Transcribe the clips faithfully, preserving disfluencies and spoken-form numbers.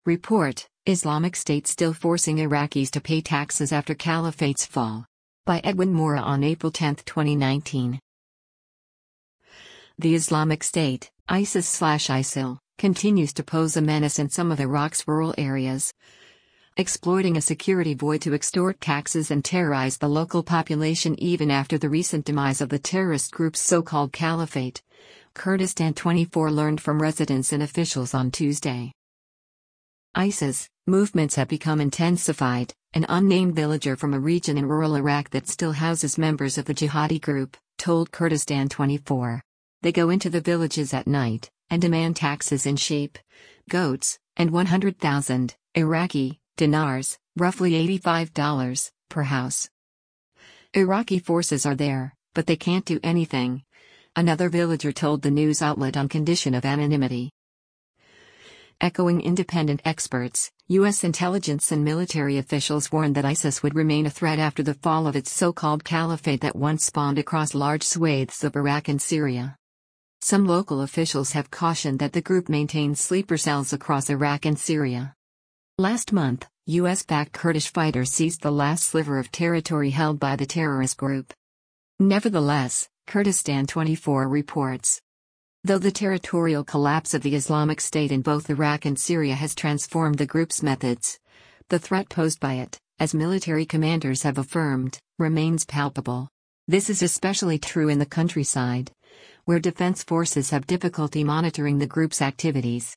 Report: Islamic State still forcing Iraqis to pay taxes after caliphate's fall. By Edwin Mora on April tenth, twenty nineteen. The Islamic State, ISIS/ISIL, continues to pose a menace in some of Iraq's rural areas, exploiting a security void to extort taxes and terrorize the local population even after the recent demise of the terrorist group's so-called caliphate. Kurdistan twenty-four learned from residents and officials on Tuesday. ISIS movements have become intensified. An unnamed villager from a region in rural Iraq that still houses members of the jihadi group told Kurdistan twenty-four. They go into the villages at night and demand taxes in sheep, goats, and one hundred thousand Iraqi dinars, roughly eighty-five dollars, per house. Iraqi forces are there, but they can't do anything, another villager told the news outlet on condition of anonymity. Echoing independent experts, U S intelligence and military officials warned that ISIS would remain a threat after the fall of its so-called caliphate that once spawned across large swathes of Iraq and Syria. Some local officials have cautioned that the group maintains sleeper cells across Iraq and Syria. Last month, U S-backed Kurdish fighters seized the last sliver of territory held by the terrorist group. Nevertheless, Kurdistan twenty-four reports, though the territorial collapse of the Islamic State in both Iraq and Syria has transformed the group's methods, the threat posed by it, as military commanders have affirmed, remains palpable. This is especially true in the countryside, where defense forces have difficulty monitoring the group's activities.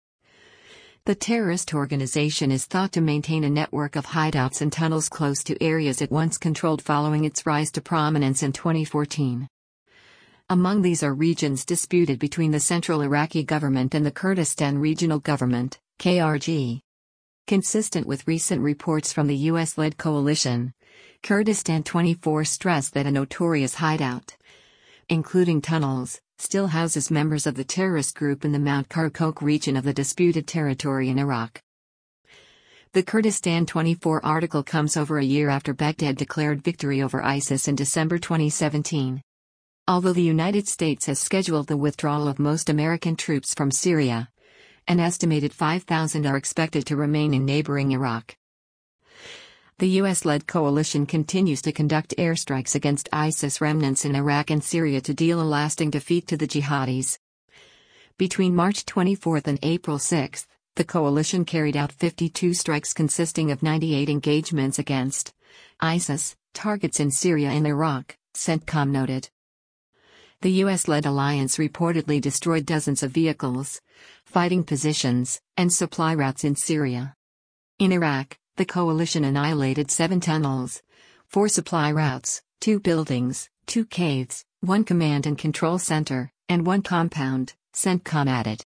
The terrorist organization is thought to maintain a network of hideouts and tunnels close to areas it once controlled following its rise to prominence in twenty fourteen. Among these are regions disputed between the central Iraqi government and the Kurdistan Regional Government, K R G. Consistent with recent reports from the U S-led coalition, Kurdistan twenty-four stressed that a notorious hideout, including tunnels, still houses members of the terrorist group in the Mount Kirkuk region of the disputed territory in Iraq. The Kurdistan twenty-four article comes over a year after Baghdad declared victory over ISIS in December twenty seventeen. Although the United States has scheduled the withdrawal of most American troops from Syria, an estimated five thousand are expected to remain in neighboring Iraq. The U S-led coalition continues to conduct airstrikes against ISIS remnants in Iraq and Syria to deal a lasting defeat to the jihadis. Between March twenty-fourth and April sixth, the coalition carried out fifty-two strikes consisting of ninety-eight engagements against ISIS targets in Syria and Iraq, CENTCOM noted. The U S-led alliance reportedly destroyed dozens of vehicles, fighting positions, and supply routes in Syria. In Iraq, the coalition annihilated seven tunnels, four supply routes, two buildings, two caves, one command and control center, and one compound, CENTCOM added.